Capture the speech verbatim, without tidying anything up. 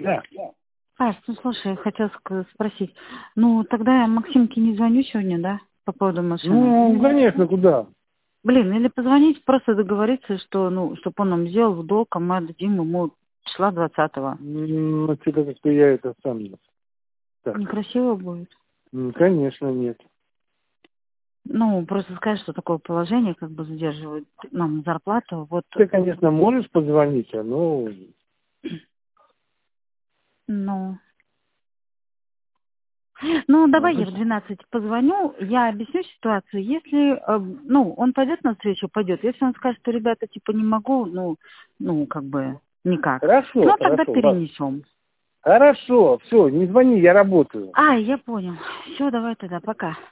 Да. Паш, ну слушай, я хотела ск- спросить. Ну, тогда я Максимке не звоню сегодня, да? По поводу машины. Ну, конечно, куда? Блин, или позвонить, просто договориться, что, ну, чтобы он нам сделал в долг, а мы отдадим ему числа двадцатого. Ну, что-то как-то я это сам не... Так. Некрасиво будет. Ну, конечно, нет. Ну, просто сказать, что такое положение, как бы задерживают нам зарплату. Вот, Ты, конечно, можешь позвонить, а ну... ну... Ну, давай я в Можешь? двенадцать позвоню, я объясню ситуацию. Если, э, ну, он пойдет навстречу, пойдет. Если он скажет, что, ребята, типа, не могу, ну, ну, как бы, никак. Хорошо, Ну, тогда хорошо, ладно. перенесем. Хорошо, все, не звони, я работаю. А, я понял. Все, давай тогда, пока.